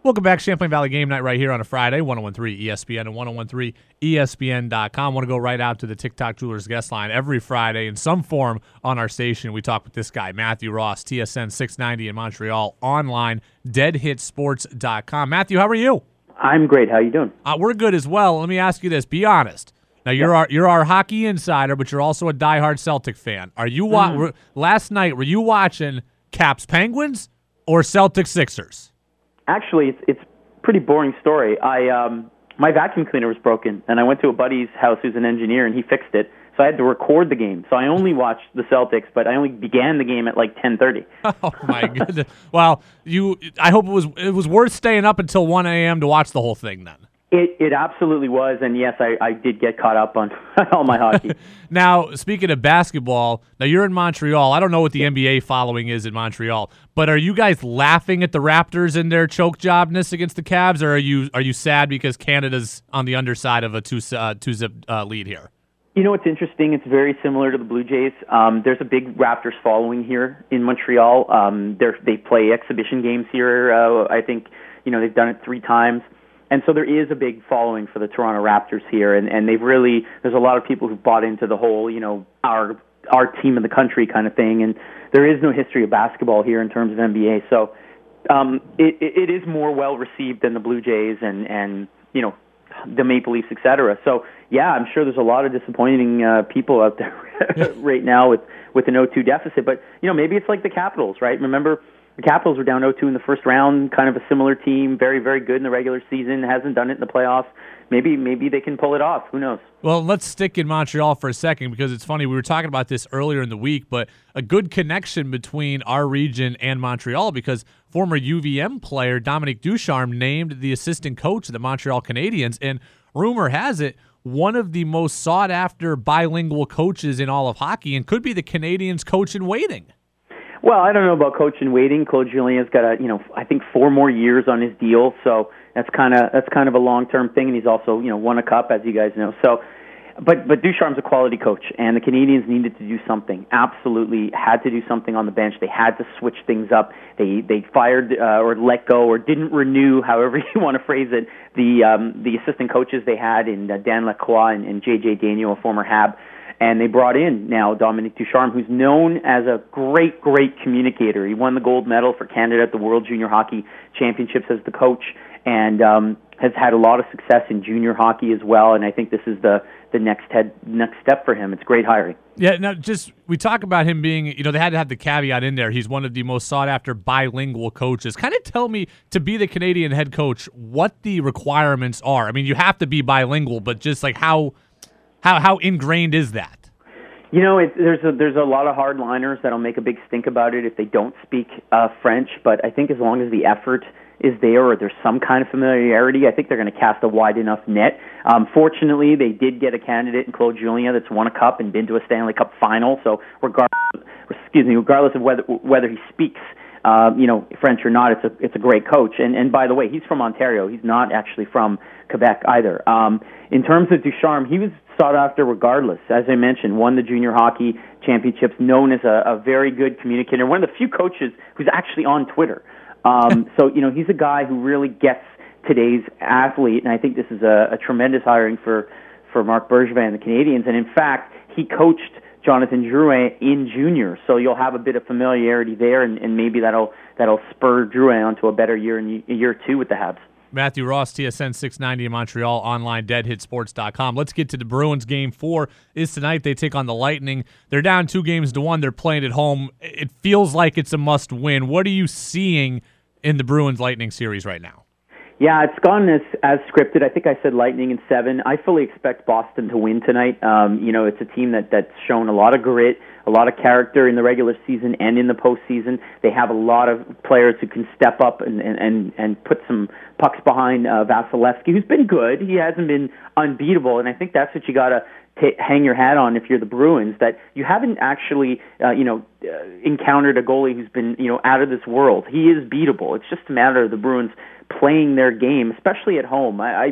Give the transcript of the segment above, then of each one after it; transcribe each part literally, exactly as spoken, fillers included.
Welcome back, Champlain Valley Game Night right here on a Friday, one oh one three E S P N and one oh one three E S P N dot com. I want to go right out to the TikTok Jewelers guest line every Friday in some form on our station. We talk with this guy, Matthew Ross, T S N six ninety in Montreal, online, dead hit sports dot com. Matthew, how are you? I'm great. How are you doing? Uh, we're good as well. Let me ask you this. Be honest. Now, you're yeah. our you're our hockey insider, but you're also a diehard Celtic fan. Are you wa- mm. were, Last night, were you watching Caps Penguins or Celtic Sixers? Actually, it's it's a pretty boring story. I um my vacuum cleaner was broken, and I went to a buddy's house who's an engineer, and he fixed it. So I had to record the game. So I only watched the Celtics, but I only began the game at like ten thirty. Oh my goodness! Well, you. I hope it was it was worth staying up until one a.m. to watch the whole thing then. It it absolutely was, and yes, I, I did get caught up on all my hockey. Now, speaking of basketball, now you're in Montreal. I don't know what the N B A following is in Montreal, but are you guys laughing at the Raptors and their choke jobness against the Cavs, or are you are you sad because Canada's on the underside of a two uh, two zip uh, lead here? You know what's interesting? It's very similar to the Blue Jays. Um, there's a big Raptors following here in Montreal. Um, they play exhibition games here. Uh, I think you know they've done it three times. And so there is a big following for the Toronto Raptors here, and, and they've really, there's a lot of people who've bought into the whole, you know, our our team in the country kind of thing, and there is no history of basketball here in terms of N B A, so um, it, it is more well-received than the Blue Jays and, and, you know, the Maple Leafs, et cetera. So, yeah, I'm sure there's a lot of disappointing uh, people out there right now with, with an oh two deficit, but, you know, maybe it's like the Capitals, right? Remember, the Capitals were down oh two in the first round, kind of a similar team, very, very good in the regular season, hasn't done it in the playoffs. Maybe maybe they can pull it off. Who knows? Well, let's stick in Montreal for a second because it's funny. We were talking about this earlier in the week, but a good connection between our region and Montreal because former U V M player Dominique Ducharme named the assistant coach of the Montreal Canadiens, and rumor has it, one of the most sought-after bilingual coaches in all of hockey and could be the Canadiens' coach in waiting. Well, I don't know about coach in waiting. Claude Julien's got a, you know, I think four more years on his deal, so that's kind of that's kind of a long-term thing, and he's also, you know, won a cup, as you guys know. So, but but Ducharme's a quality coach, and the Canadiens needed to do something. Absolutely had to do something on the bench. They had to switch things up. They they fired uh, or let go or didn't renew, however you want to phrase it, the um, the assistant coaches they had in uh, Dan Lacroix and, and J J Daniel, a former Hab. And they brought in now Dominique Ducharme, who's known as a great, great communicator. He won the gold medal for Canada at the World Junior Hockey Championships as the coach, and um, has had a lot of success in junior hockey as well. And I think this is the the next head next step for him. It's great hiring. Yeah. Now, just we talk about him being, you know, they had to have the caveat in there. He's one of the most sought after bilingual coaches. Kind of tell me, to be the Canadian head coach, what the requirements are. I mean, you have to be bilingual, but just like how. How how ingrained is that? You know, it, there's a there's a lot of hardliners that'll make a big stink about it if they don't speak uh, French. But I think as long as the effort is there or there's some kind of familiarity, I think they're going to cast a wide enough net. Um, fortunately, they did get a candidate in Claude Julien that's won a cup and been to a Stanley Cup final. So regardless, excuse me, regardless of whether whether he speaks, uh, you know, French or not, it's a it's a great coach. And and by the way, he's from Ontario. He's not actually from Quebec either. Um, in terms of Ducharme, he was sought after regardless. As I mentioned, won the junior hockey championships, known as a, a very good communicator, one of the few coaches who's actually on Twitter. Um, so, you know, he's a guy who really gets today's athlete, and I think this is a, a tremendous hiring for, for Marc Bergevin and the Canadiens. And in fact, he coached Jonathan Drouin in junior, so you'll have a bit of familiarity there, and, and maybe that'll that'll spur Drouin onto a better year in year two with the Habs. Matthew Ross, T S N six ninety in Montreal, online, dead hit sports dot com. Let's get to the Bruins. Game four is tonight. They take on the Lightning. They're down two games to one. They're playing at home. It feels like it's a must-win. What are you seeing in the Bruins-Lightning series right now? Yeah, it's gone as as scripted. I think I said Lightning in seven. I fully expect Boston to win tonight. Um, you know, it's a team that, that's shown a lot of grit, a lot of character in the regular season and in the postseason. They have a lot of players who can step up and and, and, and put some pucks behind uh, Vasilevsky, who's been good. He hasn't been unbeatable, and I think that's what you got to T- hang your hat on if you're the Bruins, that you haven't actually, uh, you know, uh, encountered a goalie who's been, you know, out of this world. He is beatable. It's just a matter of the Bruins playing their game, especially at home. I, I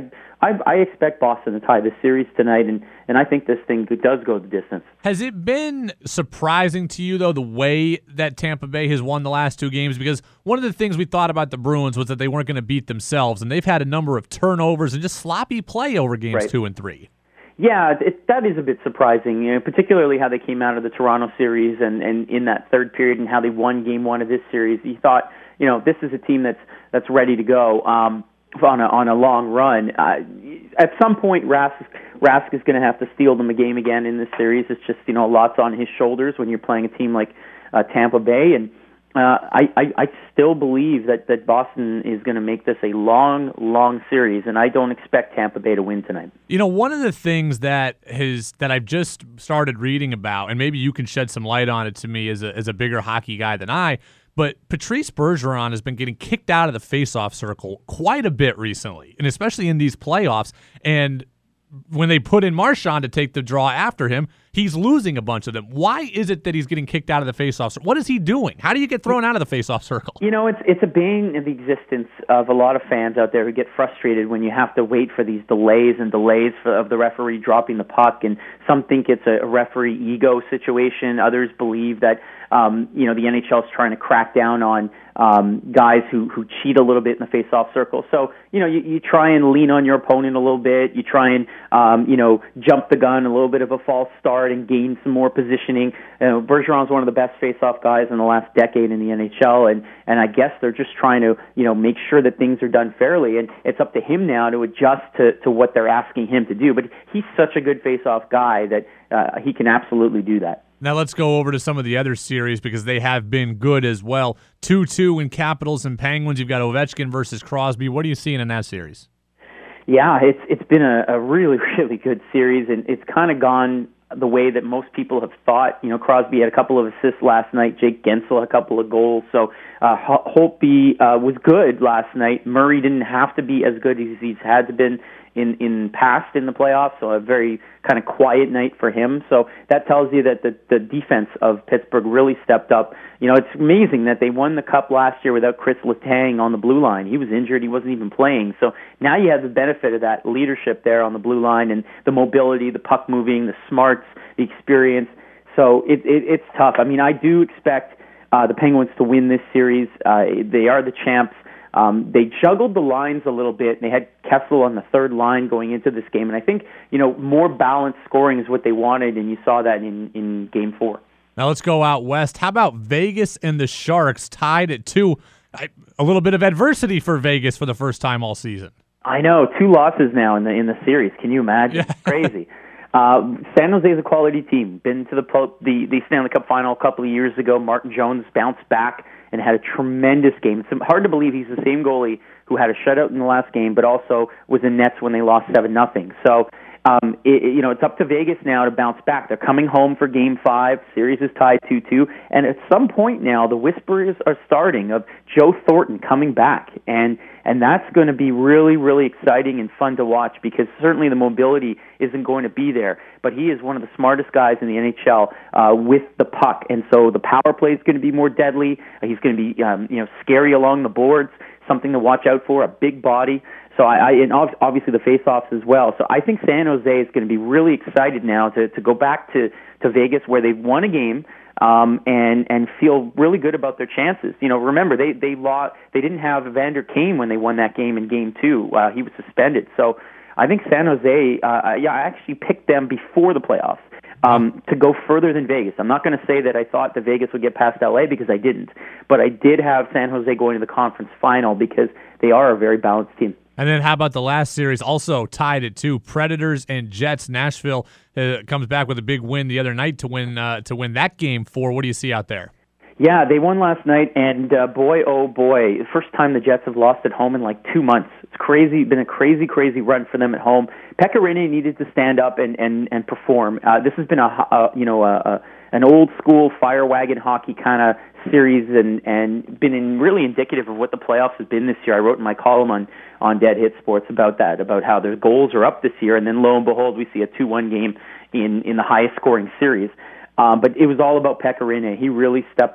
I, I expect Boston to tie this series tonight, and, and I think this thing does go the distance. Has it been surprising to you, though, the way that Tampa Bay has won the last two games? Because one of the things we thought about the Bruins was that they weren't going to beat themselves, and they've had a number of turnovers and just sloppy play over games right. two and three. Yeah, it, that is a bit surprising, you know, particularly how they came out of the Toronto series and, and in that third period and how they won game one of this series. You thought, you know, this is a team that's that's ready to go um, on a on a long run. Uh, at some point, Rask, Rask is going to have to steal them a game again in this series. It's just, you know, lots on his shoulders when you're playing a team like uh, Tampa Bay. And uh, I, I, I still believe that, that Boston is going to make this a long, long series, and I don't expect Tampa Bay to win tonight. You know, one of the things that has that I've just started reading about, and maybe you can shed some light on it to me as a as a bigger hockey guy than I, but Patrice Bergeron has been getting kicked out of the faceoff circle quite a bit recently, and especially in these playoffs. And when they put in Marchand to take the draw after him, he's losing a bunch of them. Why is it that he's getting kicked out of the faceoff circle? What is he doing? How do you get thrown out of the faceoff circle? You know, it's it's a bane of the existence of a lot of fans out there who get frustrated when you have to wait for these delays and delays for, of the referee dropping the puck. And some think it's a referee ego situation. Others believe that um, you know the N H L is trying to crack down on um, guys who, who cheat a little bit in the face-off circle. So, you know, you, you try and lean on your opponent a little bit. You try and, um, you know, jump the gun, a little bit of a false start and gain some more positioning. Uh, Bergeron's one of the best face-off guys in the last decade in the N H L, and, and I guess they're just trying to, you know, make sure that things are done fairly, and it's up to him now to adjust to, to what they're asking him to do. But he's such a good face-off guy that uh, he can absolutely do that. Now let's go over to some of the other series because they have been good as well. two two in Capitals and Penguins. You've got Ovechkin versus Crosby. What are you seeing in that series? Yeah, it's it's been a, a really, really good series, and it's kind of gone the way that most people have thought. You know, Crosby had a couple of assists last night. Jake Gensel had a couple of goals. So uh, Holtby uh, was good last night. Murray didn't have to be as good as he's had to been in in past in the playoffs, so a very kind of quiet night for him. So that tells you that the the defense of Pittsburgh really stepped up. You know, it's amazing that they won the Cup last year without Chris Letang on the blue line. He was injured; he wasn't even playing. So now you have the benefit of that leadership there on the blue line and the mobility, the puck moving, the smarts, the experience. So it, it it's tough. I mean, I do expect uh, the Penguins to win this series. Uh, they are the champs. Um, they juggled the lines a little bit, and they had Kessel on the third line going into this game. And I think, you know, more balanced scoring is what they wanted, and you saw that in, in Game four. Now let's go out west. How about Vegas and the Sharks tied at two? I, a little bit of adversity for Vegas for the first time all season. I know, two losses now in the in the series. Can you imagine? Yeah. It's crazy. Uh, San Jose is a quality team. Been to the, the the Stanley Cup final a couple of years ago. Martin Jones bounced back and had a tremendous game. It's hard to believe he's the same goalie who had a shutout in the last game, but also was in nets when they lost seven nothing. So, um, it, you know, it's up to Vegas now to bounce back. They're coming home for Game Five. Series is tied two two, and at some point now, the whispers are starting of Joe Thornton coming back, and and that's going to be really, really exciting and fun to watch because certainly the mobility isn't going to be there, but he is one of the smartest guys in the N H L uh, with the puck, and so the power play is going to be more deadly. He's going to be, um, you know, scary along the boards, something to watch out for, a big body. So I, I and obviously the face-offs as well. So I think San Jose is going to be really excited now to, to go back to, to Vegas where they've won a game um, and and feel really good about their chances. You know, remember they they lost, they didn't have Evander Kane when they won that game in Game Two. Uh, he was suspended. So I think San Jose. Uh, yeah, I actually picked them before the playoffs. Um, to go further than Vegas. I'm not going to say that I thought that Vegas would get past L A because I didn't, but I did have San Jose going to the conference final because they are a very balanced team. And then how about the last series, also tied at two, Predators and Jets. Nashville uh, comes back with a big win the other night to win uh, to win that game four. What do you see out there? Yeah, they won last night, and uh, boy, oh boy, the first time the Jets have lost at home in like two months. It's crazy, been a crazy, crazy run for them at home. Pekka Rinne needed to stand up and and and perform. Uh, this has been a, a you know a, a an old school fire wagon hockey kind of series, and and been in really indicative of what the playoffs have been this year. I wrote in my column on on Dead Hit Sports about that, about how their goals are up this year, and then lo and behold, we see a two one game in in the highest scoring series. Um, but it was all about Pekka Rinne. He really stepped up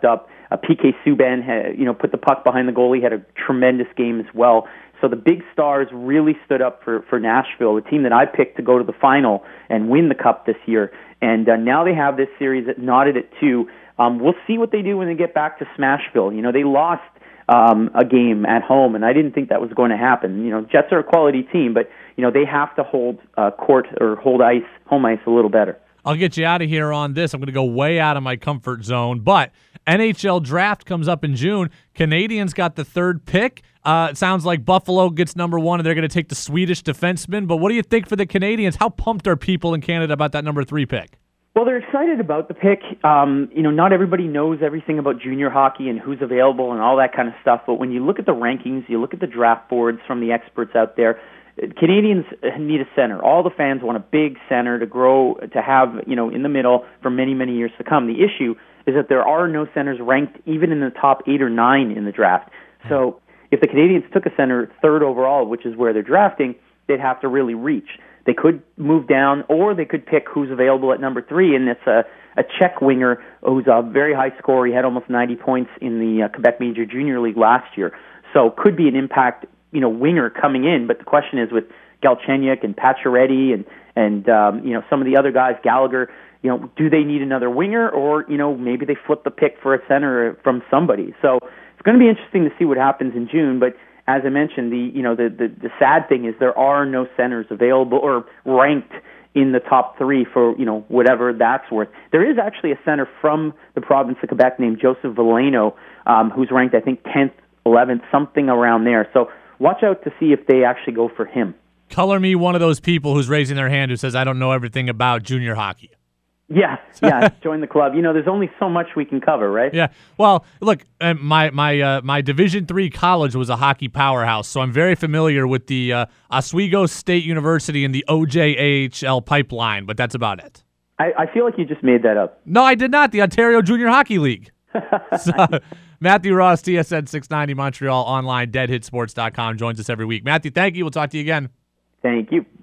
Uh, P K Subban had, you know, put the puck behind the goalie, had a tremendous game as well. So the big stars really stood up for, for Nashville, the team that I picked to go to the final and win the Cup this year. And uh, now they have this series that knotted at two. Um, we'll see what they do when they get back to Smashville. You know, they lost um, a game at home, and I didn't think that was going to happen. You know, Jets are a quality team, but, you know, they have to hold uh, court or hold ice, home ice a little better. I'll get you out of here on this. I'm going to go way out of my comfort zone, but N H L draft comes up in June. Canadians got the third pick. Uh, it sounds like Buffalo gets number one, and they're going to take the Swedish defenseman. But what do you think for the Canadians? How pumped are people in Canada about that number three pick? Well, they're excited about the pick. Um, you know, not everybody knows everything about junior hockey and who's available and all that kind of stuff. But when you look at the rankings, you look at the draft boards from the experts out there, Canadians need a center. All the fans want a big center to grow, to have, you know, in the middle for many, many years to come. The issue is that there are no centers ranked even in the top eight or nine in the draft. So if the Canadians took a center third overall, which is where they're drafting, they'd have to really reach. They could move down, or they could pick who's available at number three, and it's a, a Czech winger who's a very high scorer. He had almost ninety points in the uh, Quebec Major Junior League last year. So could be an impact, you know, winger coming in. But the question is with Galchenyuk and Pacioretty and, and um, you know, some of the other guys, Gallagher, you know, do they need another winger, or, you know, maybe they flip the pick for a center from somebody. So it's going to be interesting to see what happens in June, but as I mentioned, the you know the, the, the sad thing is there are no centers available or ranked in the top three for, you know, whatever that's worth. There is actually a center from the province of Quebec named Joseph Veleno, um, who's ranked, I think, tenth, eleventh, something around there. So watch out to see if they actually go for him. Color me one of those people who's raising their hand who says, I don't know everything about junior hockey. Yeah, yeah, join the club. You know, there's only so much we can cover, right? Yeah. Well, look, uh, my my uh, my Division three college was a hockey powerhouse, so I'm very familiar with the uh, Oswego State University and the O J A H L pipeline, but that's about it. I, I feel like you just made that up. No, I did not. The Ontario Junior Hockey League. So, Matthew Ross, T S N six ninety Montreal, online, dead hit sports dot com, joins us every week. Matthew, thank you. We'll talk to you again. Thank you.